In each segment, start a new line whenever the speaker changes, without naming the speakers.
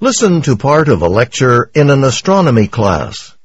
Listen to part of a lecture in an astronomy class.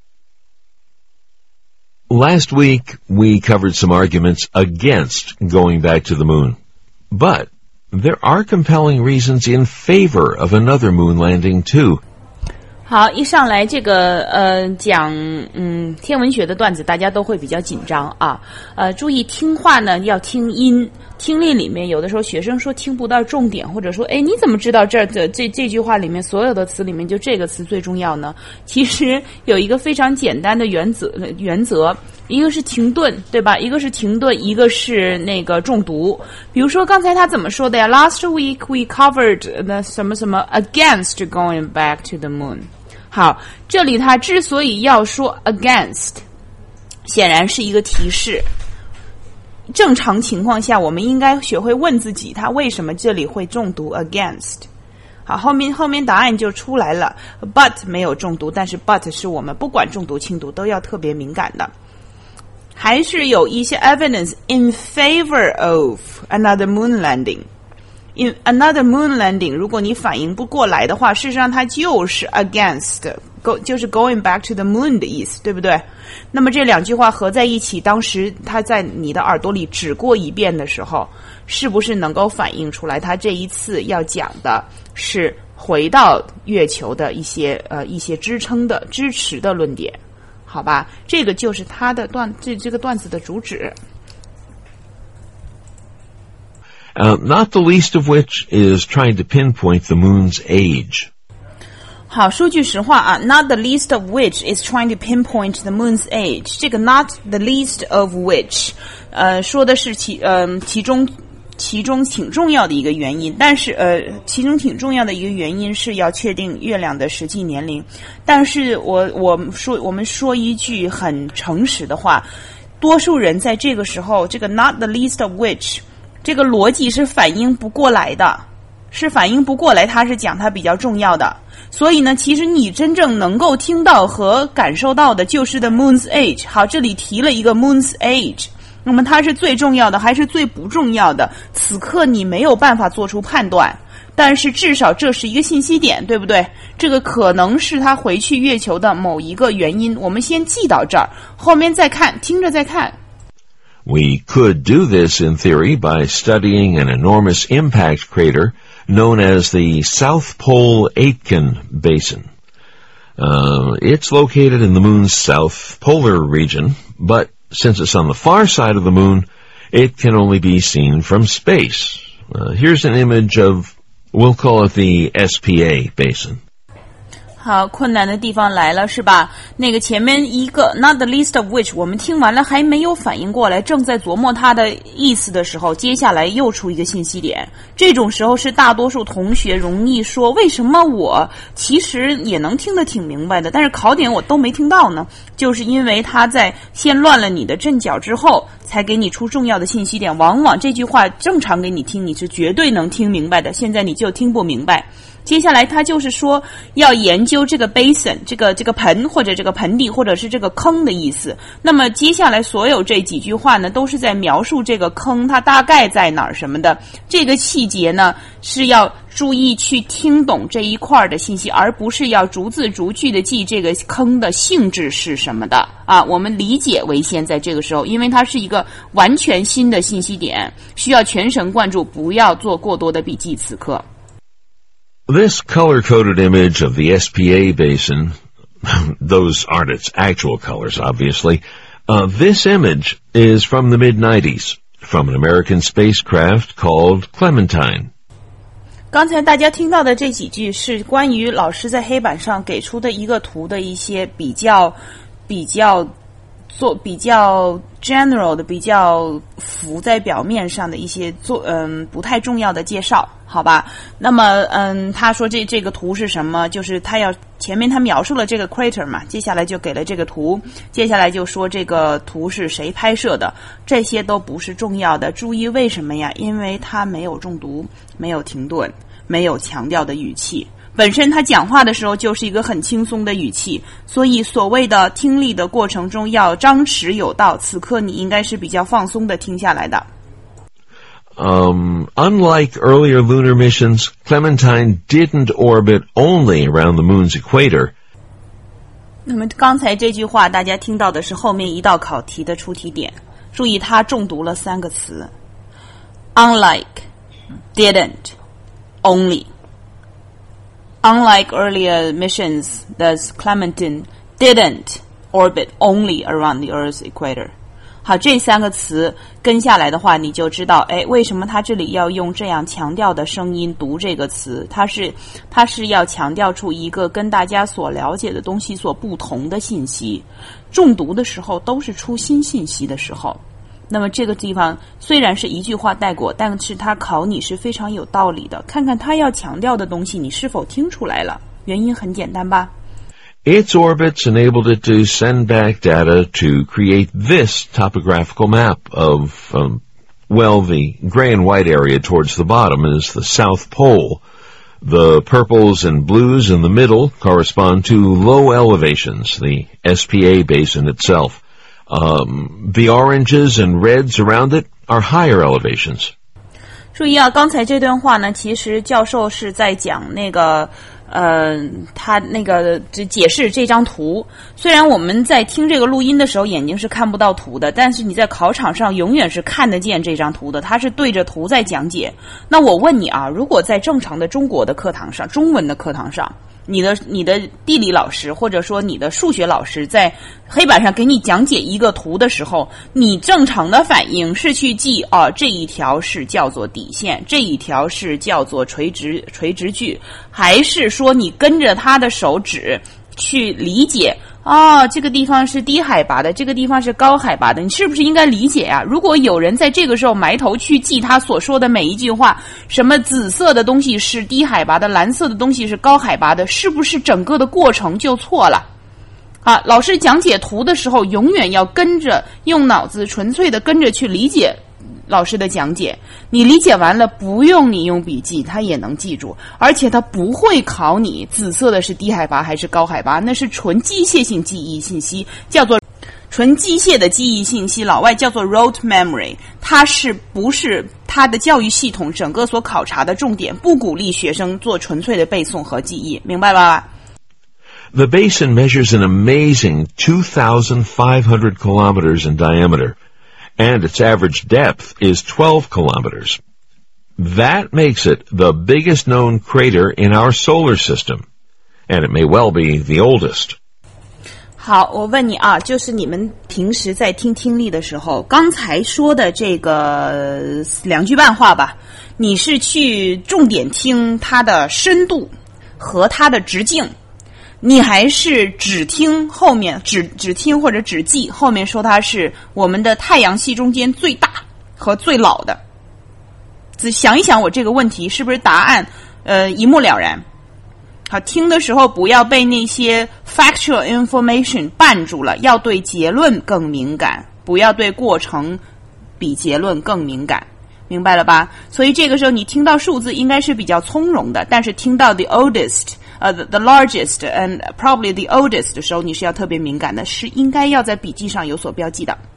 Last week, we covered some arguments against going back to the moon. But there are compelling reasons in favor of another moon landing, too.
好，一上来这个讲天文学的段子，大家都会比较紧张啊。注意听话呢要听音，听力里面有的时候学生说听不到重点，或者说你怎么知道这句话里面所有的词里面就这个词最重要呢？其实有一个非常简单的原则，一个是停顿，对吧？一个是停顿，一个是那个中毒。比如说刚才他怎么说的呀 ？Last week we covered the 什么什么 against going back to the moon。好，这里他之所以要说 against， 显然是一个提示。正常情况下，我们应该学会问自己，他为什么这里会中毒 against。好，后面答案就出来了 ，but 没有中毒，但是 but 是我们不管重读轻读都要特别敏感的。还是有一些 evidence in favor of another moon landing。In another moon landing， 如果你反应不过来的话，事实上它就是 against， 就是 going back to the moon 的意思，对不对？那么这两句话合在一起，当时它在你的耳朵里指过一遍的时候，是不是能够反映出来，它这一次要讲的是回到月球的一些支持的论点，好吧？这个就是它的这个段子的主旨。
Not the least of which is trying to pinpoint the moon's age.
好，说句实话啊 ，not the least of which is trying to pinpoint the moon's age。这个 not the least of which， 说的是其中挺重要的一个原因，但是其中挺重要的一个原因是要确定月亮的实际年龄。但是我们说一句很诚实的话，多数人在这个时候，这个 not the least of which。这个逻辑是反应不过来的，它是讲它比较重要的。所以呢，其实你真正能够听到和感受到的就是 the moon's age。好，这里提了一个 moon's age， 那么它是最重要的还是最不重要的？此刻你没有办法做出判断，但是至少这是一个信息点，对不对？这个可能是他回去月球的某一个原因。我们先记到这儿，后面再看，听着再看。
We could do this in theory by studying an enormous impact crater known as the South Pole Aitken Basin. It's located in the moon's south polar region, but since it's on the far side of the moon, it can only be seen from space. Here's an image of, we'll call it the SPA Basin.
好，困难的地方来了是吧？那个前面一个 not the least of which 我们听完了还没有反应过来，正在琢磨它的意思的时候，接下来又出一个信息点。这种时候是大多数同学容易说，为什么我其实也能听得挺明白的，但是考点我都没听到呢？就是因为他在先乱了你的阵脚之后，才给你出重要的信息点。往往这句话正常给你听，你是绝对能听明白的，现在你就听不明白。接下来他就是说要研究这个 basin， 这个盆或者这个盆地或者是这个坑的意思。那么接下来所有这几句话呢，都是在描述这个坑它大概在哪儿什么的。这个细节呢是要注意去听懂这一块的信息，而不是要逐字逐句的记这个坑的性质是什么的啊。我们理解为先，在这个时候，因为它是一个完全新的信息点，需要全神贯注，不要做过多的笔记。此刻。
This color-coded image of the SPA basin, those aren't its actual colors, obviously. This image is from the mid-90s, from an American spacecraft called Clementine.
刚才大家听到的这几句是关于老师在黑板上给出的一个图的一些比较 general 的、比较浮在表面上的一些不太重要的介绍，好吧？那么他说这个图是什么？就是前面他描述了这个 crater 嘛，接下来就给了这个图，接下来就说这个图是谁拍摄的，这些都不是重要的。注意为什么呀？因为他没有中毒，没有停顿，没有强调的语气。本身他讲话的时候就是一个很轻松的语气，所以所谓的听力的过程中要张弛有道，此刻你应该是比较放松的听下来的。
unlike earlier lunar missions, Clementine didn't orbit only around the moon's equator.
那么刚才这句话大家听到的是后面一道考题的出题点，注意它重读了3个词 unlike, didn't, only. Unlike earlier missions, thus Clementine didn't orbit only around the Earth's equator. 好，这3个词跟下来的话，你就知道，为什么他这里要用这样强调的声音读这个词？他是要强调出一个跟大家所了解的东西所不同的信息。重读的时候都是出新信息的时候。那么这个地方虽然是一句话带过，但是它考你是非常有道理的。看看他要强调的东西，你是否听出来了？原因很简单吧。
Its orbits enabled it to send back data to create this topographical map of, the gray and white area towards the bottom is the South Pole. The purples and blues in the middle correspond to low elevations, the SPA basin itself. The oranges and reds around it are higher elevations.
注意啊，刚才这段话呢，其实教授是在讲那个他那个解释这张图。虽然我们在听这个录音的时候眼睛是看不到图的，但是你在考场上永远是看得见这张图的，它是对着图在讲解。那我问你啊，如果在正常的中国的课堂上，中文的课堂上，你的地理老师或者说你的数学老师在黑板上给你讲解一个图的时候，你正常的反应是去记这一条是叫做底线，这一条是叫做垂直距，还是说你跟着他的手指去理解这个地方是低海拔的，这个地方是高海拔的，你是不是应该理解啊？如果有人在这个时候埋头去记他所说的每一句话，什么紫色的东西是低海拔的，蓝色的东西是高海拔的，是不是整个的过程就错了？老师讲解图的时候永远要跟着用脑子纯粹的跟着去理解老师的讲解，你理解完了不用你用笔记他也能记住，而且他不会考你紫色的是低海拔还是高海拔，那是纯机械性记忆信息，叫做纯机械的记忆信息，老外叫做 rote memory， 它是不是它的教育系统整个所考察的重点，不鼓励学生做纯粹的背诵和记忆，明白了吧
？The basin measures an amazing 2,500 kilometers in diameter, and its average depth is 12 kilometers. That makes it the biggest known crater in our solar system, and it may well be the oldest.
好，我问你啊，就是你们平时在听力的时候，刚才说的这个2句半话吧，你是去重点听它的深度和它的直径，你还是只听后面只听或者只记后面说它是我们的太阳系中间最大和最老的？想一想我这个问题是不是答案一目了然？好，听的时候不要被那些 factual information 绊住了，要对结论更敏感，不要对过程比结论更敏感，明白了吧？所以这个时候你听到数字应该是比较从容的，但是听到 the oldest、the largest and probably the oldest 的时候，你是要特别敏感的，是应该要在笔记上有所标记的。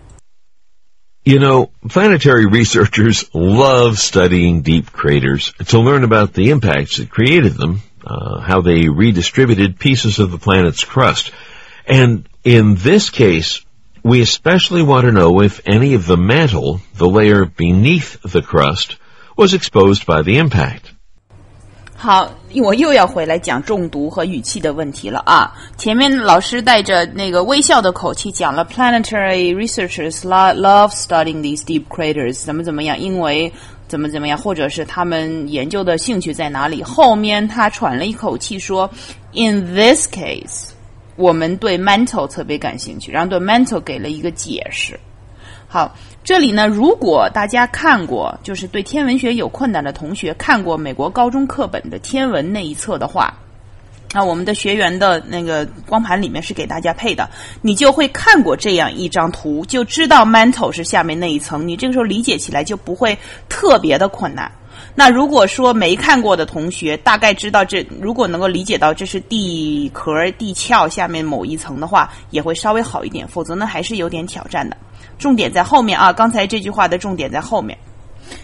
You know, planetary researchers love studying deep craters to learn about the impacts that created them, how they redistributed pieces of the planet's crust. And in this case, we especially want to know if any of the mantle, the layer beneath the crust, was exposed by the impact.
好，我又要回来讲重读和语气的问题了啊！前面老师带着那个微笑的口气讲了 planetary researchers love studying these deep craters 怎么样，因为怎么样，或者是他们研究的兴趣在哪里。后面他喘了一口气说 in this case 我们对 mantle 特别感兴趣，然后对 mantle 给了一个解释。好，这里呢，如果大家看过，就是对天文学有困难的同学看过美国高中课本的天文那一册的话，我们的学员的那个光盘里面是给大家配的，你就会看过这样一张图，就知道 mantle 是下面那一层，你这个时候理解起来就不会特别的困难。那如果说没看过的同学大概知道如果能够理解到这是地壳地壳下面某一层的话，也会稍微好一点，否则呢还是有点挑战的。重点在后面啊，刚才这句话的重点在后面。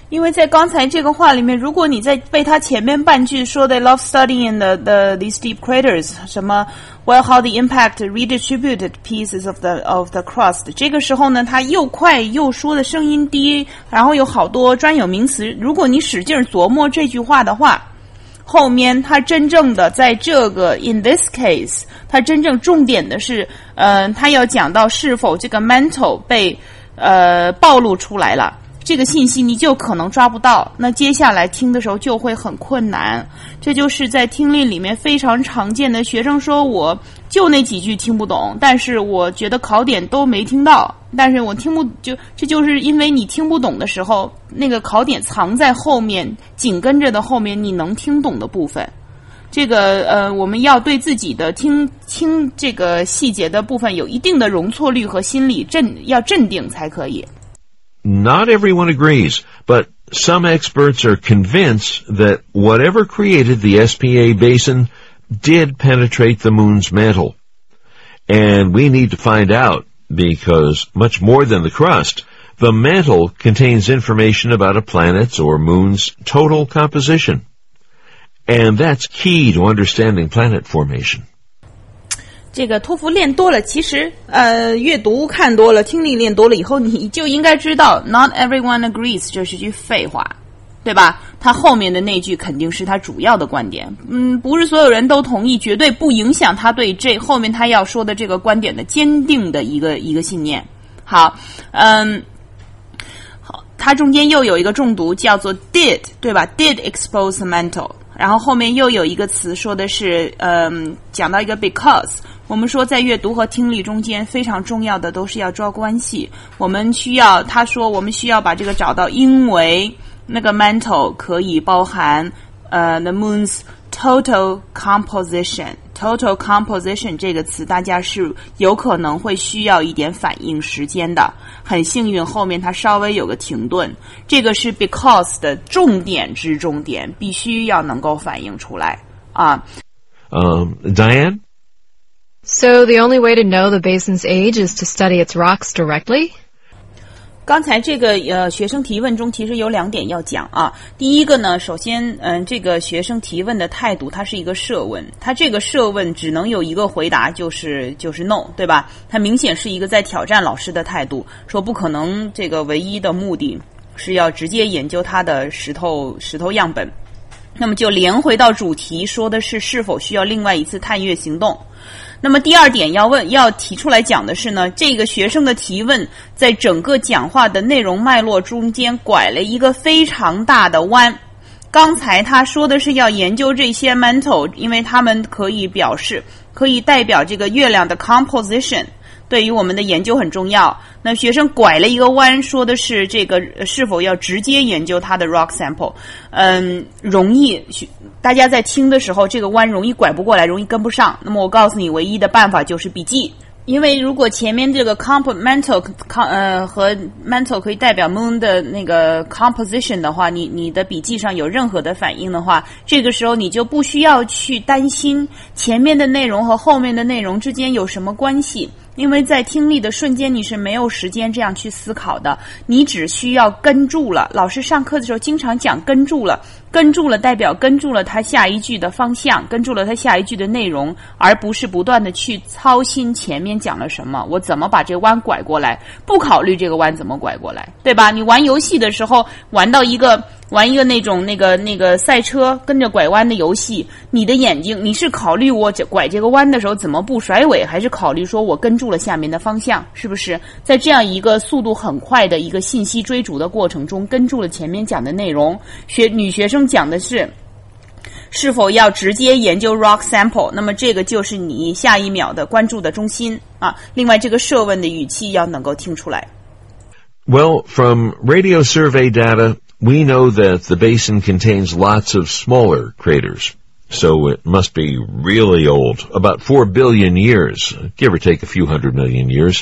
因为在刚才这个话里面，如果你在被他前面半句说的 love studying these deep craters 什么 well how the impact redistributed pieces of the crust 这个时候呢，他又快又说的声音低，然后有好多专有名词，如果你使劲琢磨这句话的话，后面他真正的在这个 in this case 他真正重点的是他要讲到是否这个 mantle 被暴露出来了，这个信息你就可能抓不到，那接下来听的时候就会很困难。这就是在听力里面非常常见的，学生说我就那几句听不懂，但是我觉得考点都没听到，但是我听不这就是因为你听不懂的时候，那个考点藏在后面，紧跟着的后面你能听懂的部分。这个我们要对自己的听这个细节的部分有一定的容错率和心理要镇定才可以。
Not everyone agrees, but some experts are convinced that whatever created the SPA basin did penetrate the moon's mantle. And we need to find out, because much more than the crust, the mantle contains information about a planet's or moon's total composition. And that's key to understanding planet formation.
这个托福练多了，其实阅读看多了，听力练多了以后，你就应该知道 not everyone agrees 这是句废话，对吧？他后面的那句肯定是他主要的观点，不是所有人都同意，绝对不影响他对这后面他要说的这个观点的坚定的一个信念。好，好，它中间又有一个重读叫做 did， 对吧？ did expose the mantle， 然后后面又有一个词说的是讲到一个 because。我们说在阅读和听力中间非常重要的都是要抓关系，我们需要他说我们需要把这个找到，因为那个 mantle 可以包含the moon's total composition。 total composition 这个词大家是有可能会需要一点反应时间的，很幸运后面它稍微有个停顿，这个是 because 的重点之重点，必须要能够反应出来啊。
Diane?
So the only way to know the basin's age is to study its rocks directly?
刚才这个学生提问中其实有2点要讲啊。第一个呢，首先这个学生提问的态度，它是一个设问，它这个设问只能有一个回答，就是 no， 对吧？它明显是一个在挑战老师的态度，说不可能这个唯一的目的是要直接研究它的石头样本。那么就连回到主题，说的是否需要另外一次探月行动。那么第2点要提出来讲的是呢，这个学生的提问在整个讲话的内容脉络中间拐了一个非常大的弯。刚才他说的是要研究这些 mantle， 因为他们可以代表这个月亮的 composition， 对于我们的研究很重要。那学生拐了一个弯，说的是这个是否要直接研究它的 rock sample。容易大家在听的时候，这个弯容易拐不过来，容易跟不上。那么我告诉你，唯一的办法就是笔记。因为如果前面这个 mantle 和 mantle 可以代表 moon 的那个 composition 的话，你的笔记上有任何的反应的话，这个时候你就不需要去担心前面的内容和后面的内容之间有什么关系，因为在听力的瞬间你是没有时间这样去思考的，你只需要跟住了。老师上课的时候经常讲跟住了代表跟住了他下一句的方向，跟住了他下一句的内容，而不是不断的去操心前面讲了什么，我怎么把这个弯拐过来，不考虑这个弯怎么拐过来，对吧？你玩游戏的时候玩一个那种那个赛车跟着拐弯的游戏，你的眼睛你是考虑我拐这个弯的时候怎么不甩尾，还是考虑说我跟住了下面的方向，是不是在这样一个速度很快的一个信息追逐的过程中跟住了前面讲的内容。女学生讲的是否要直接研究 rock sample， 那么这个就是你下一秒的关注的中心啊。另外这个设问的语气要能够听出来。
Well, from radio survey data, we know that the basin contains lots of smaller craters. So it must be really old, about 4 billion years, give or take a few 100 million years.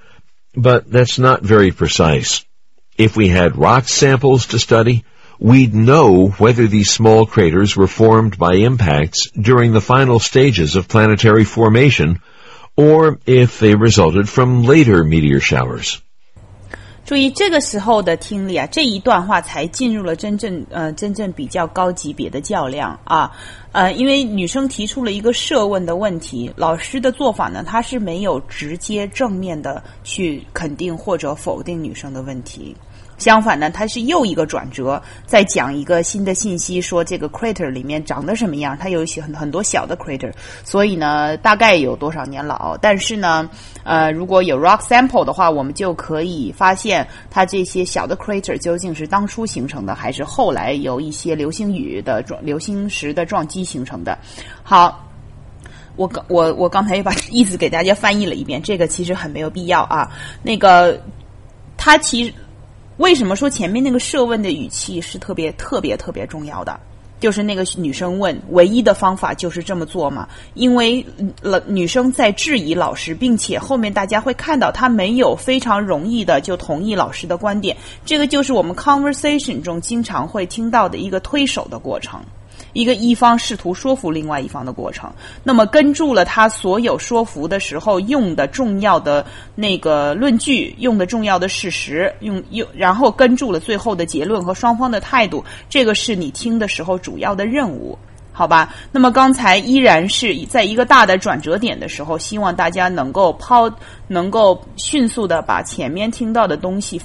But that's not very precise. If we had rock samples to study, we'd know whether these small craters were formed by impacts during the final stages of planetary formation, or if they resulted from later meteor showers.
注意这个时候的听力啊，这一段话才进入了真正比较高级别的较量啊。因为女生提出了一个设问的问题，老师的做法呢，他是没有直接正面的去肯定或者否定女生的问题。相反呢，它是又一个转折，再讲一个新的信息，说这个 crater 里面长得什么样，它有很多小的 crater， 所以呢，大概有多少年老。但是呢，如果有 rock sample 的话，我们就可以发现它这些小的 crater 究竟是当初形成的，还是后来有一些流星石的撞击形成的。好。我刚才也把意思给大家翻译了一遍，这个其实很没有必要啊。那个，它其实为什么说前面那个设问的语气是特别重要的？就是那个女生问，唯一的方法就是这么做嘛？因为女生在质疑老师，并且后面大家会看到她没有非常容易的就同意老师的观点，这个就是我们 conversation 中经常会听到的一个推手的过程。一方试图说服另外一方的过程，那么跟住了他所有说服的时候用的重要的那个论据，用的重要的事实，然后跟住了最后的结论和双方的态度，这个是你听的时候主要的任务，好吧？那么刚才依然是在一个大的转折点的时候，希望大家能够迅速的把前面听到的东西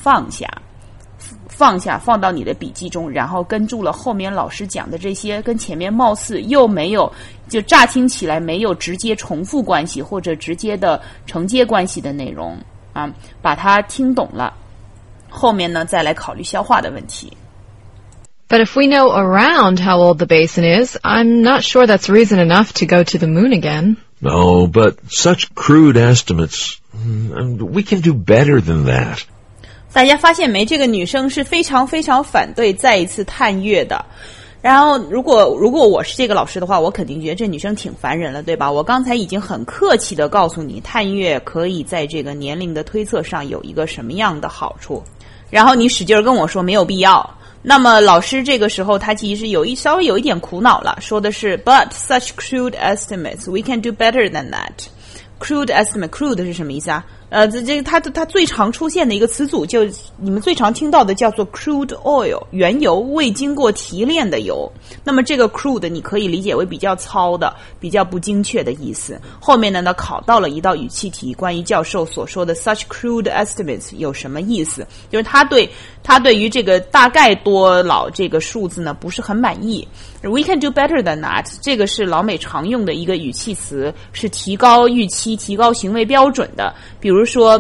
放到你的笔记中，然后跟住了后面老师讲的这些跟前面貌似又没有，就乍听起来没有直接重复关系或者直接的承接关系的内容啊，把它听懂了，后面呢再来考虑消化的问题。
But if we know around how old the basin is, I'm not sure that's reason enough to go to the moon again.
No, but such crude estimates, we can do better than that.
大家发现没？这个女生是非常反对再一次探月的。然后如果我是这个老师的话，我肯定觉得这女生挺烦人了，对吧？我刚才已经很客气的告诉你，探月可以在这个年龄的推测上有一个什么样的好处，然后你使劲跟我说没有必要。那么老师这个时候他其实稍微有一点苦恼了，说的是 But such crude estimates, we can do better than that.Crude estimate, crude 是什么意思啊？它最常出现的一个词组，就你们最常听到的叫做 crude oil， 原油，未经过提炼的油。那么这个 crude 你可以理解为比较糙的、比较不精确的意思。后面呢考到了一道语气题，关于教授所说的 such crude estimates 有什么意思？就是他对于这个大概多老这个数字呢不是很满意。We can do better than that， 这个是老美常用的一个语气词，是提高预期、提高行为标准的。比如说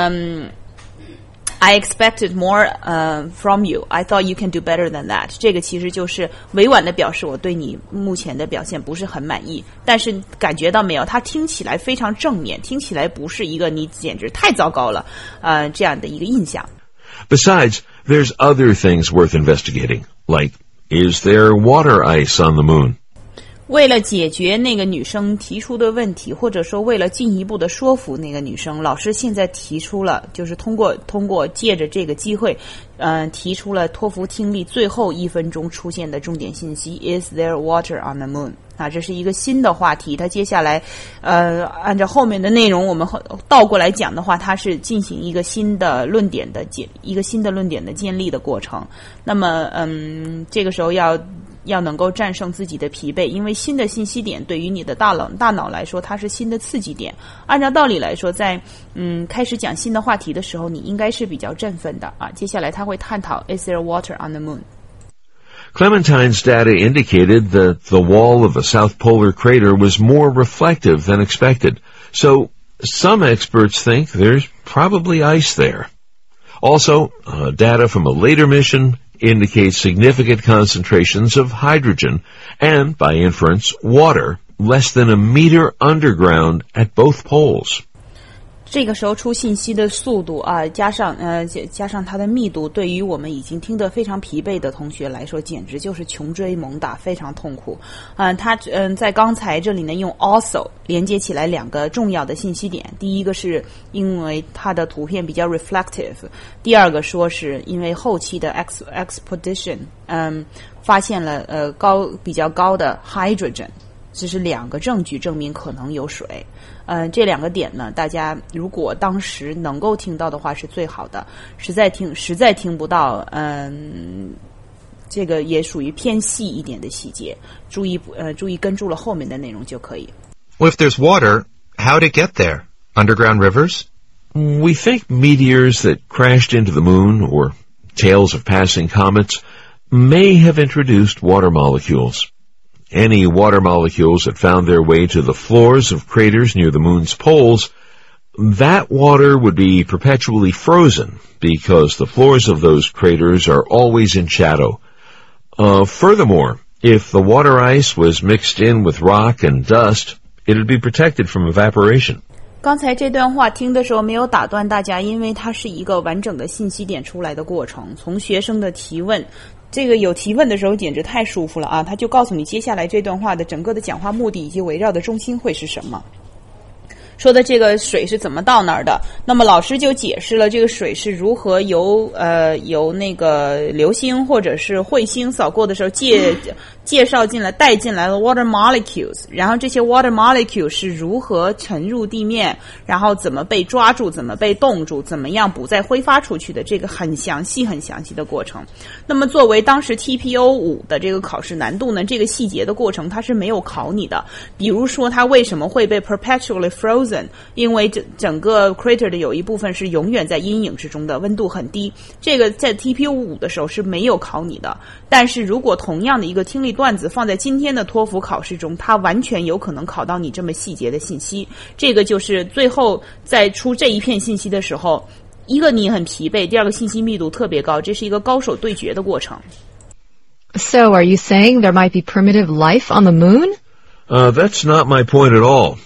I expected more from you. I thought you can do better than that. 这个其实就是委婉的表示我对你目前的表现不是很满意，但是感觉到没有，它听起来非常正面，听起来不是一个你简直太糟糕了这样的一个印象。
Besides, there's other things worth investigating, like is there water ice on the moon?
为了解决那个女生提出的问题，或者说为了进一步的说服那个女生，老师现在提出了，就是通过借着这个机会提出了托福听力最后1分钟出现的重点信息 Is there water on the moon？ 啊，这是一个新的话题，它接下来按照后面的内容我们倒过来讲的话，它是进行一个新的论点的建立的过程。那么这个时候要能够战胜自己的疲惫，因为新的信息点对于你的大脑来说，它是新的刺激点。按照道理来说，在开始讲新的话题的时候，你应该是比较振奋的啊。接下来他会探讨 Is there water on the moon？
Clementine's data indicated that the wall of a south polar crater was more reflective than expected, so some experts think there's probably ice there. Also, data from a later mission indicates significant concentrations of hydrogen and, by inference, water less than a meter underground at both poles.
这个时候出信息的速度啊，加上它的密度，对于我们已经听得非常疲惫的同学来说，简直就是穷追猛打，非常痛苦。它在刚才这里呢，用 also 连接起来2个重要的信息点。第一个是因为它的图片比较 reflective， 第二个说是因为后期的 expedition 发现了比较高的 hydrogen。 这是2个证据证明可能有水。这2个点呢，大家如果当时能够听到的话是最好的，实在听不到，这个也属于偏细一点的细节，注意跟住了后面的内容就可以。
Well, if there's water, how'd it get there? Underground rivers?
We think meteors that crashed into the moon or tails of passing comets may have introduced water molecules. Any water molecules that found their way to the floors of craters near the moon's poles, that water would be perpetually frozen because the floors of those craters are always in shadow. Furthermore, if the water ice was mixed in with rock and dust, it would be protected from evaporation.
刚才这段话听的时候没有打断大家，因为它是一个完整的信息点出来的过程，从学生的提问，这个有提问的时候简直太舒服了啊！他就告诉你接下来这段话的整个的讲话目的以及围绕的中心会是什么。说的这个水是怎么到那儿的，那么老师就解释了这个水是如何由那个流星或者是彗星扫过的时候介绍进来带进来了 water molecules， 然后这些 water molecules 是如何沉入地面，然后怎么被抓住，怎么被冻住，怎么样不再挥发出去的，这个很详细的过程。那么作为当时 TPO5 的这个考试难度呢，这个细节的过程它是没有考你的，比如说它为什么会被 perpetually frozen，因为整个 crater 的有一部分是永远在阴影之中的，温度很低，这个在 TPO5 的时候是没有考你的。但是如果同样的一个听力段子放在今天的托福考试中，它完全有可能考到你这么细节的信息。这个就是最后在出这一片信息的时候，一个你很疲惫，第二个信息密度特别高，这是一个高手对决的过程。
So are you saying there might be primitive life on the moon?
That's not my point at all.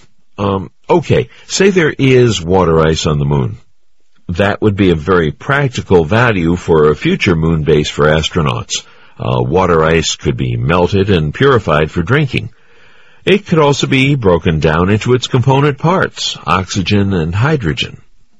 Okay, say there is water ice on the moon. That would be a very practical value for a future moon base for astronauts. Water ice could be melted and purified for drinking. It could also be broken down into its component parts, oxygen and hydrogen.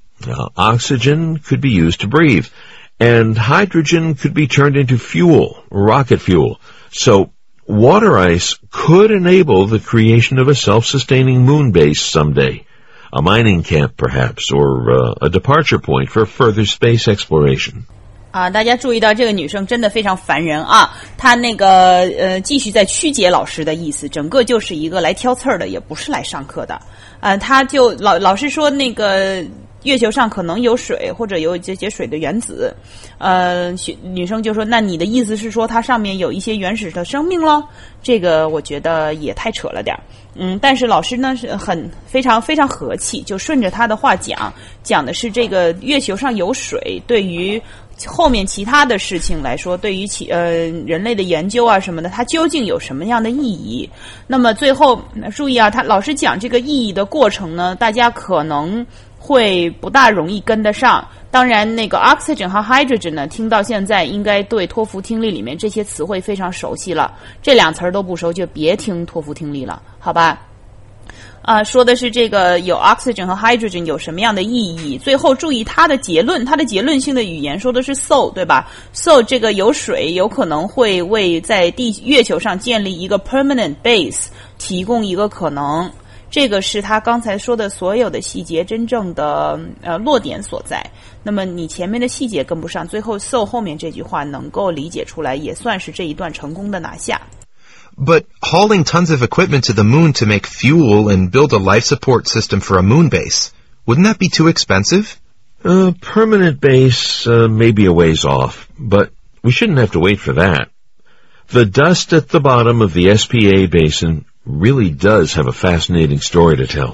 Oxygen could be used to breathe, and hydrogen could be turned into fuel, rocket fuel. So water ice could enable the creation of a self-sustaining moon base someday, a mining camp perhaps, or a departure point for further space exploration.
大家注意到这个女生真的非常烦人啊！她那个继续在曲解老师的意思，整个就是一个来挑刺儿的，也不是来上课的。她就老师说那个月球上可能有水，或者有这些水的原子。女生就说：“那你的意思是说它上面有一些原始的生命咯？”这个我觉得也太扯了点。但是老师呢是非常非常和气，就顺着他的话讲的是这个月球上有水，对于后面其他的事情来说，对于人类的研究啊什么的，它究竟有什么样的意义？那么最后注意啊，他老师讲这个意义的过程呢，大家可能会不大容易跟得上。当然那个 oxygen 和 hydrogen 呢，听到现在应该对托福听力里面这些词汇非常熟悉了，这2词都不熟就别听托福听力了，好吧？说的是这个有 oxygen 和 hydrogen 有什么样的意义。最后注意它的结论性的语言说的是 so， 对吧？ so 这个有水有可能会为在月球上建立一个 permanent base 提供一个可能。这个是他刚才说的所有的细节真正的落点所在。那么你前面的细节跟不上，最后 so 后面这句话能够理解出来，也算是这一段成功的拿下。
But hauling tons of equipment to the moon to make fuel and build a life support system for a moon base, wouldn't that be too expensive?
Permanent base may be a ways off, but we shouldn't have to wait for that. The dust at the bottom of the SPA basin really does have a fascinating story to tell.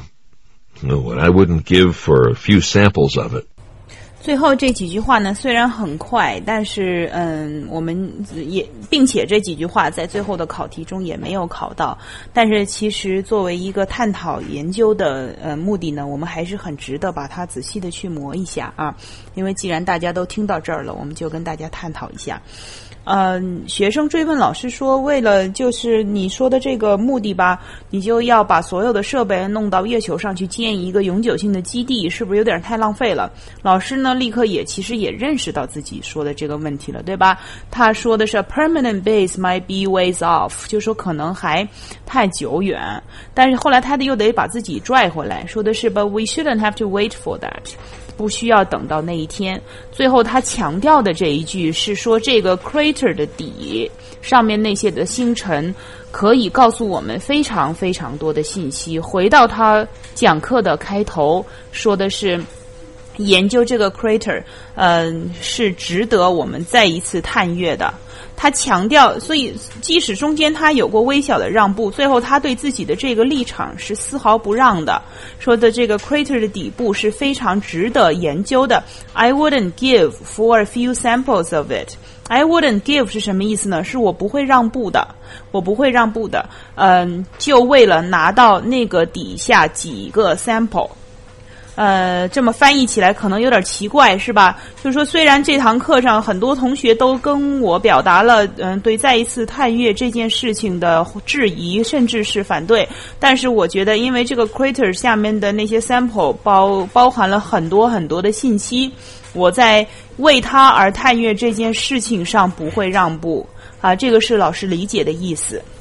What I wouldn't give for a few samples of it.
最后这几句话呢，虽然很快，但是我们并且这几句话在最后的考题中也没有考到。但是其实作为一个探讨研究的目的呢，我们还是很值得把它仔细的去磨一下啊。因为既然大家都听到这儿了，我们就跟大家探讨一下。 学生追问老师说，为了就是你说的这个目的吧，你就要把所有的设备弄到月球上去建一个永久性的基地，是不是有点太浪费了？老师呢立刻其实也认识到自己说的这个问题了，对吧？他说的是 permanent base might be ways off， 就说可能还太久远，但是后来他又得把自己拽回来，说的是 but we shouldn't have to wait for that， 不需要等到那一天。最后他强调的这一句是说，这个 crater 的底上面那些的星辰可以告诉我们非常非常多的信息。回到他讲课的开头，说的是研究这个 crater，是值得我们再一次探阅的。他强调，所以即使中间他有过微小的让步，最后他对自己的这个立场是丝毫不让的，说的这个 crater 的底部是非常值得研究的。I wouldn't give for a few samples of it。 I wouldn't give 是什么意思呢？是我不会让步的，我不会让步的，就为了拿到那个底下几个 sample。这么翻译起来可能有点奇怪，是吧？就是说，虽然这堂课上很多同学都跟我表达了对再一次探阅这件事情的质疑，甚至是反对，但是我觉得，因为这个 crater 下面的那些 sample 包含了很多很多的信息，我在为它而探阅这件事情上不会让步啊，这个是老师理解的意思。